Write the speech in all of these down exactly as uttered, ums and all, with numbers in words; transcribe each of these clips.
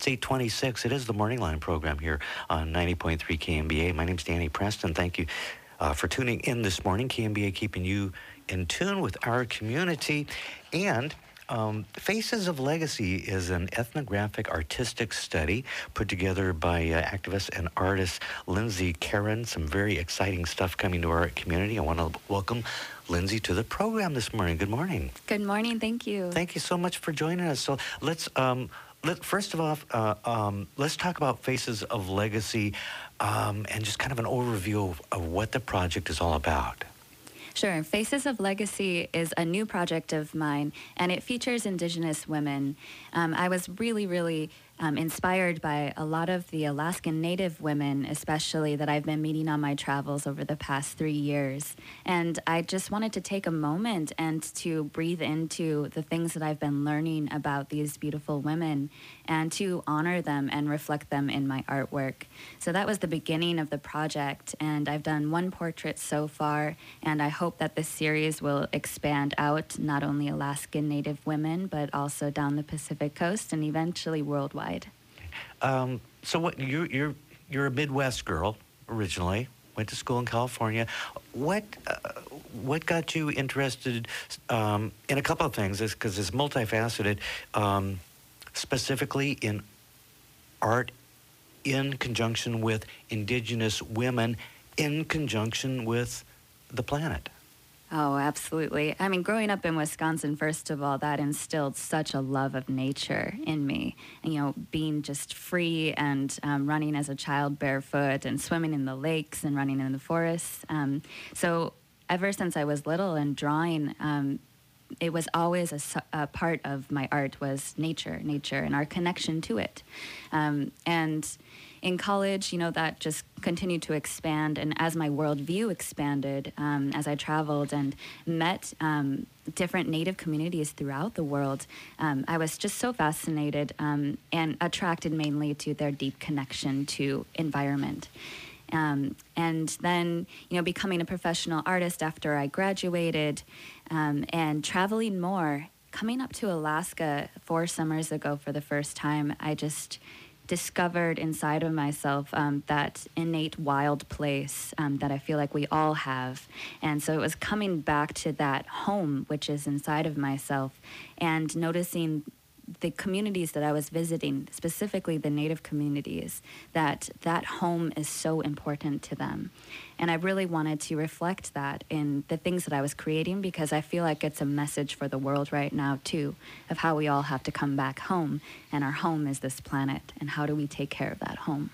It's eight twenty-six. It is the Morning Line program here on ninety point three K M B A. My name's Danny Preston. Thank you uh, for tuning in this morning. K M B A keeping you in tune with our community. And um, Faces of Legacy is an ethnographic artistic study put together by uh, activist and artist Lindsay Karen. Some very exciting stuff coming to our community. I want to welcome Lindsay to the program this morning. Good morning. Good morning. Thank you. Thank you so much for joining us. So let's, um, let, first of all, uh, um, let's talk about Faces of Legacy um, and just kind of an overview of, of what the project is all about. Sure. Faces of Legacy is a new project of mine, and it features Indigenous women. Um, I was really, really um, inspired by a lot of the Alaskan Native women, especially, that I've been meeting on my travels over the past three years. And I just wanted to take a moment and to breathe into the things that I've been learning about these beautiful women and to honor them and reflect them in my artwork. So that was the beginning of the project, and I've done one portrait so far, and I hope that this series will expand out not only Alaskan Native women, but also down the Pacific coast and eventually worldwide. Um, so what you're you're you're a Midwest girl originally. Went to school in California. What uh, what got you interested um, in a couple of things? Because it's multifaceted. Um, specifically in art, in conjunction with Indigenous women, in conjunction with the planet. Oh, absolutely. I mean, growing up in Wisconsin, first of all, that instilled such a love of nature in me. And, you know, being just free and um, running as a child barefoot and swimming in the lakes and running in the forests. Um, so ever since I was little and drawing, um, it was always a, a part of my art was nature, nature and our connection to it. Um, and in college, you know, that just continued to expand. And as my worldview expanded, um, as I traveled and met um, different Native communities throughout the world, um, I was just so fascinated um, and attracted mainly to their deep connection to environment. Um, and then, you know, becoming a professional artist after I graduated um, and traveling more, coming up to Alaska four summers ago for the first time, I just discovered inside of myself um, that innate wild place um, that I feel like we all have. And so it was coming back to that home, which is inside of myself, and noticing the communities that I was visiting, specifically the Native communities, that that home is so important to them. And I really wanted to reflect that in the things that I was creating, because I feel like it's a message for the world right now, too, of how we all have to come back home. And our home is this planet. And how do we take care of that home?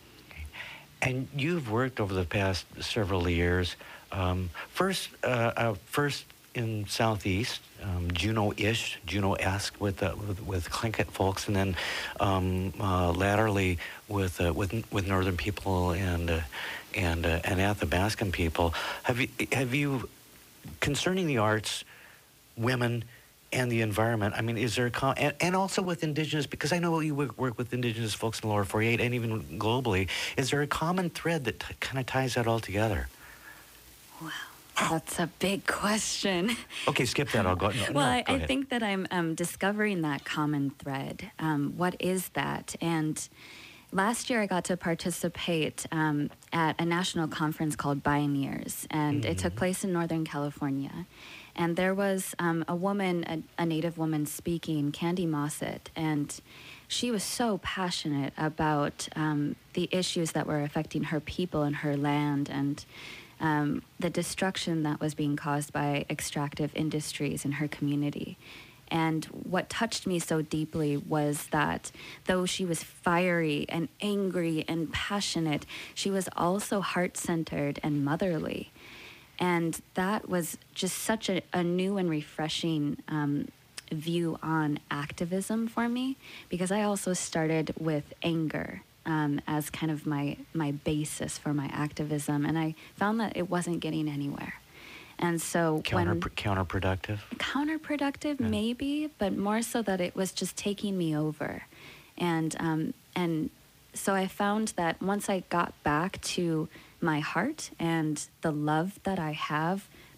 And you've worked over the past several years, um, first, uh, uh, first in Southeast, um, Juneau-ish, Juneau-esque with, uh, with with Tlingit folks, and then um, uh, laterally with uh, with with Northern people and uh, and uh, and Athabascan people. Have you have you concerning the arts, women, and the environment? I mean, is there a com- and, and also with Indigenous, because I know you work with Indigenous folks in the lower forty-eight and even globally. Is there a common thread that t- kind of ties that all together? Wow. That's a big question. Okay, skip that. I'll go. No, well, no, I, go I think that I'm um, discovering that common thread. Um, what is that? And last year I got to participate um, at a national conference called Bioneers, and mm-hmm. it took place in Northern California. And there was um, a woman, a, a Native woman speaking, Candy Mossett, and she was so passionate about um, the issues that were affecting her people and her land, and Um, the destruction that was being caused by extractive industries in her community. And what touched me so deeply was that though she was fiery and angry and passionate, she was also heart-centered and motherly. And that was just such a, a new and refreshing um, view on activism for me, because I also started with anger Um, as kind of my, my basis for my activism. And I found that it wasn't getting anywhere. And so Counter, when... Counterproductive? Counterproductive, yeah. maybe, but more so that it was just taking me over. And, um, and so I found that once I got back to my heart and the love that I have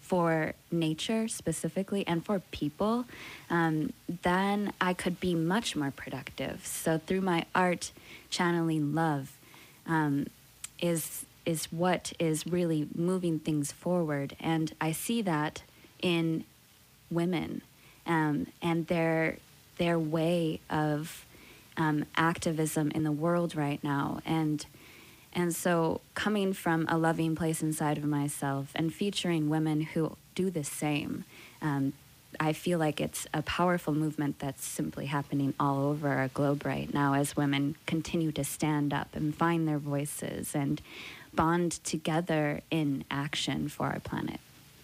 for nature specifically and for people, um, then I could be much more productive. So through my art, channeling love um, is is what is really moving things forward. And I see that in women um, and their their way of um, activism in the world right now. And and so coming from a loving place inside of myself and featuring women who do the same, um, I feel like it's a powerful movement that's simply happening all over our globe right now as women continue to stand up and find their voices and bond together in action for our planet.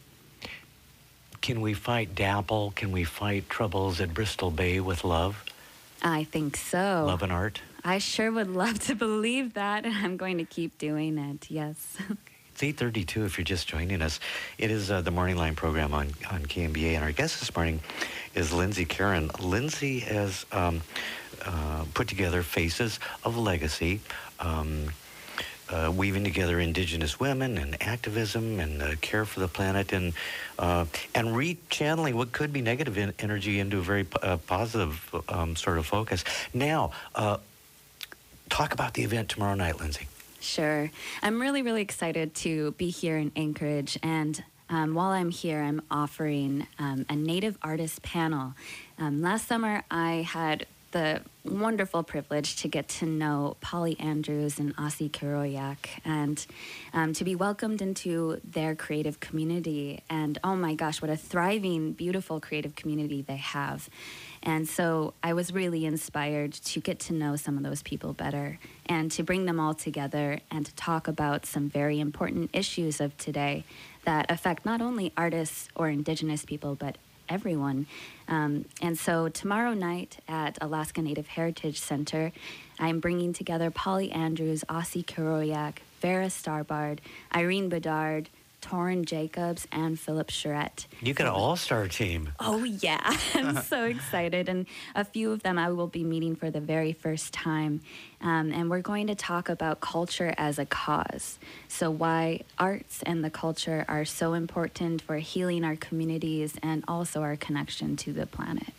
Can we fight DAPL? Can we fight troubles at Bristol Bay with love? I think so. Love and art? I sure would love to believe that, and I'm going to keep doing it, yes. It's eight thirty-two if you're just joining us. It is uh, the Morning Line program on, on K M B A, and our guest this morning is Lindsay Karen. Lindsay has um, uh, put together Faces of Legacy, um, uh, weaving together Indigenous women and activism and uh, care for the planet, and uh, and rechanneling what could be negative in- energy into a very uh, positive um, sort of focus. Now, uh, talk about the event tomorrow night, Lindsay. Sure. I'm really, really excited to be here in Anchorage. And um, while I'm here, I'm offering um, a Native artist panel. Um, last summer, I had the wonderful privilege to get to know Polly Andrews and Asi Kiroyak and um, to be welcomed into their creative community. And oh my gosh, what a thriving, beautiful creative community they have. And so I was really inspired to get to know some of those people better and to bring them all together and to talk about some very important issues of today that affect not only artists or Indigenous people, but everyone. Um, and so tomorrow night at Alaska Native Heritage Center, I'm bringing together Polly Andrews, Asi Kiroyak, Vera Starbard, Irene Bedard, Torrin Jacobs, and Philip Charette. You got an all-star team. Oh, yeah. I'm so excited. And a few of them I will be meeting for the very first time. Um, and we're going to talk about culture as a cause. So why arts and the culture are so important for healing our communities and also our connection to the planet.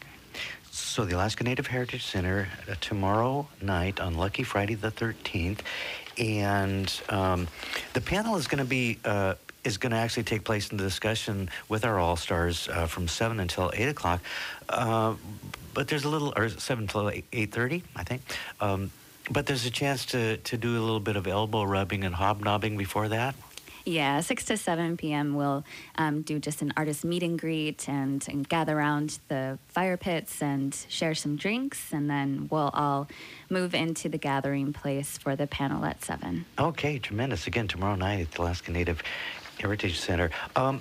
So the Alaska Native Heritage Center uh, tomorrow night on Lucky Friday the thirteenth, and um, the panel is going to be uh, is going to actually take place in the discussion with our all stars uh, from seven until eight o'clock. Uh, but there's a little, or seven until eight thirty, I think. Um, but there's a chance to to do a little bit of elbow rubbing and hobnobbing before that. Yeah, six to seven p.m. we'll um, do just an artist meet and greet and, and gather around the fire pits and share some drinks, and then we'll all move into the gathering place for the panel at seven. Okay, tremendous. Again, tomorrow night at the Alaska Native Heritage Center. Um,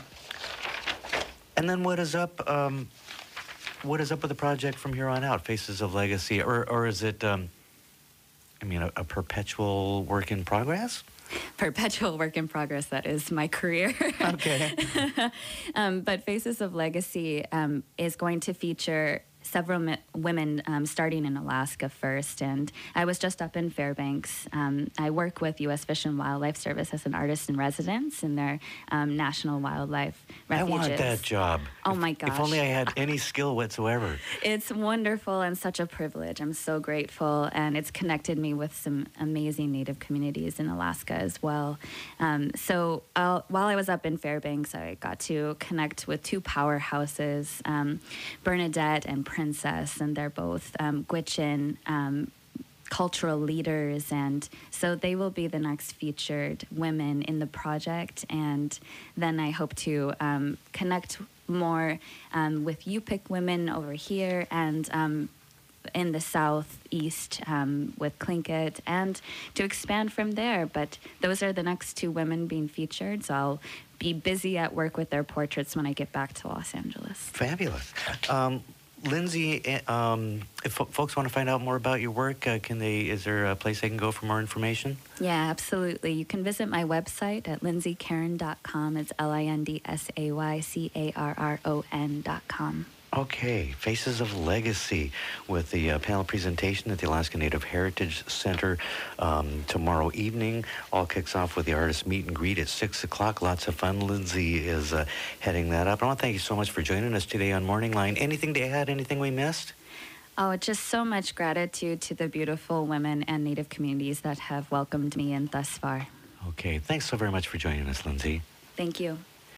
and then what is up? Um, what is up with the project from here on out? Faces of Legacy, or or is it? Um, I mean, a, a perpetual work in progress? Perpetual work in progress, that is my career. Okay. um, but Faces of Legacy um, is going to feature several mi- women um, starting in Alaska first. And I was just up in Fairbanks. Um, I work with U S Fish and Wildlife Service as an artist in residence in their um, national wildlife refuges. I want that job. Oh, if, my gosh. If only I had any skill whatsoever. It's wonderful and such a privilege. I'm so grateful. And it's connected me with some amazing Native communities in Alaska as well. Um, so I'll, while I was up in Fairbanks, I got to connect with two powerhouses, um, Bernadette and Princess, and they're both um, Gwich'in um, cultural leaders, and so they will be the next featured women in the project. And then I hope to um, connect more um, with Yupik women over here and um, in the southeast um, with Tlingit, and to expand from there. But those are the next two women being featured, so I'll be busy at work with their portraits when I get back to Los Angeles. Fabulous. Um, Lindsay, um, if fo- folks want to find out more about your work, uh, can they? Is there a place they can go for more information? Yeah, absolutely. You can visit my website at lindsay caron dot com. It's L I N D S A Y C A R R O N dot com. Okay, Faces of Legacy with the uh, panel presentation at the Alaska Native Heritage Center um, tomorrow evening. All kicks off with the artist meet and greet at six o'clock. Lots of fun. Lindsay is uh, heading that up. I want to thank you so much for joining us today on Morning Line. Anything to add? Anything we missed? Oh, just so much gratitude to the beautiful women and Native communities that have welcomed me in thus far. Okay, thanks so very much for joining us, Lindsay. Thank you.